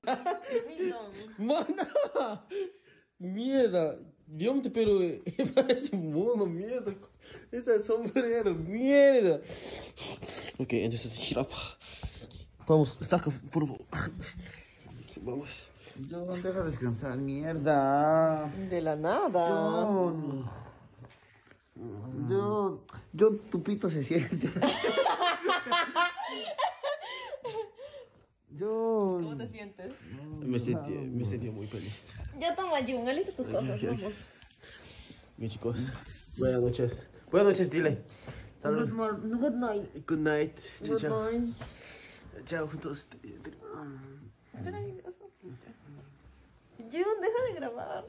Milton. Mana! Mierda. Dios te pero parece un mono, mierda. Ese es sombrero, mierda. Ok, entonces, shut up. Vamos, saca, por favor. Vamos. John, deja descansar, mierda. De la nada. John. John, tu pito se siente. John. ¿Cómo te sientes? Me sentí muy feliz. Ya toma, Jun, alista tus cosas, ok. vamos. Bien, chicos. Buenas noches. Buenas noches, dile. Good morning, good night. Good night. Chao, Good chao. night. Chao, juntos. Espera, Jun, deja de grabar.